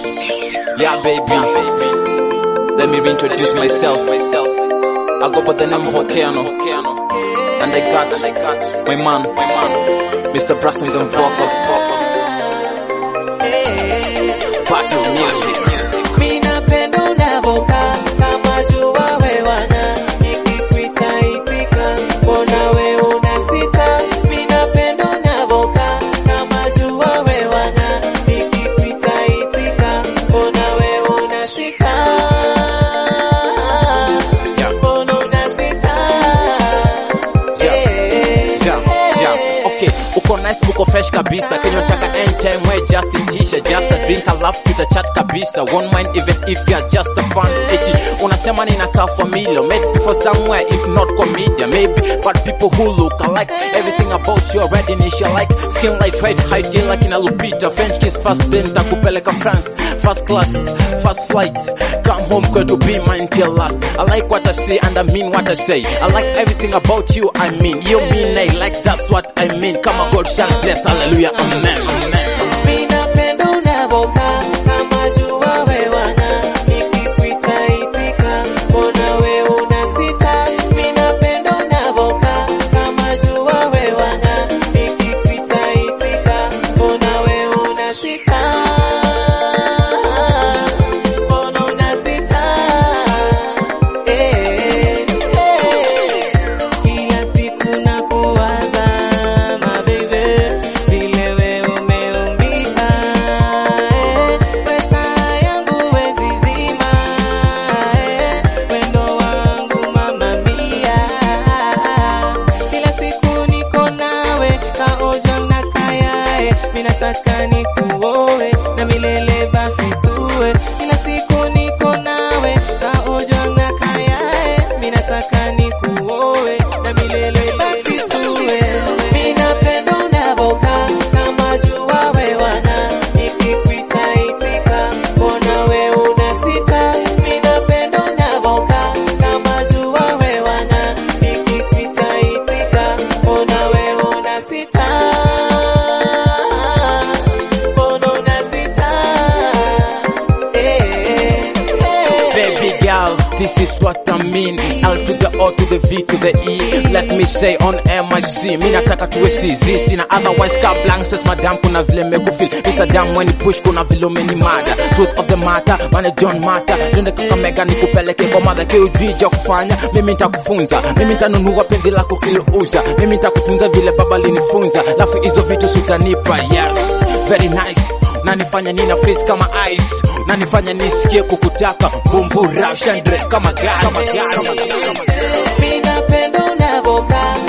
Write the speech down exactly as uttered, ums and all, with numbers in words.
Yeah, baby. Let me reintroduce myself. I go by the name of Volcano, and I got my man, Mister Braxton on vocals. Battle music. Mina pendo na voka kama jua wewana nikikuita itika mbona we unasita. Mina pendo na voka kama jua wewana nikikuita itika mbona we unasita. Mbona unasita. Okay, uko nice, uko fresh kabisa. Kenyo taka anytime we just in t-shirt, just a drink, alafu tuta chat kabisa. Won't mind even if you're just a fan. Eti unasema ninakaa familiar, made before somewhere if not comedian maybe, but people who look alike, everything about you already nisha like. Skin light, white, height, deal like in a Lupita. French kiss fast, then takupeleka France. First class, fast flight. Come home, going to be mine till last. I like what I say and I mean what I say. I like everything about you, I mean. You mean I like, that's what I mean. Come on, God shall bless, hallelujah, amen, amen. Mina pendo na voka kama jua wewana nikikuita itika mbona we unasita. Mina pendo na voka kama jua wewana nikikuita itika mbona we unasita. Mbona unasita. Eh, eh. Kila siku nakuwaza my baby, vile we umeumbika. Eh, pesa yangu wezi zima. Eh, wendo wangu mama mia. Kila siku niko nawe kaoja na kaya. Eh, minataka nikuoe na milele basi tuwe. Kila siku niko nawe kaoja na kaya. Eh, minataka nikuoe na milele basi tuwe. Mina pendo na voka kama jua wewana nikikuita itika mbona we unasita. Mina pendo na voka kama jua wewana nikikuita itika mbona we unasita. Mbona unasita. Eh, eh. Baby girl, this is what I mean. L to the O to the V to the E. Let me say on M I C. Mi nataka tuwe C Z. Sina otherwise ka blank test madam kuna vile mekufil. Misa dam when you push kuna vile umeni mada. Truth of the matter, man don't matter. Twende Kakamega nikupeleke kwa mother. Kiujija kufanya, mimi nitakufunza. Mimi nitanunua penzi lako kiliuza. Mimi nitakutunza vile baba linifunza. Lafu hizo vitu sutanipa, yes. Very nice. Nanifanya nina freeze kama ice. Nanifanya nisikie kukutaka. Bumbura, shandre kama gari. Mina pendo na voka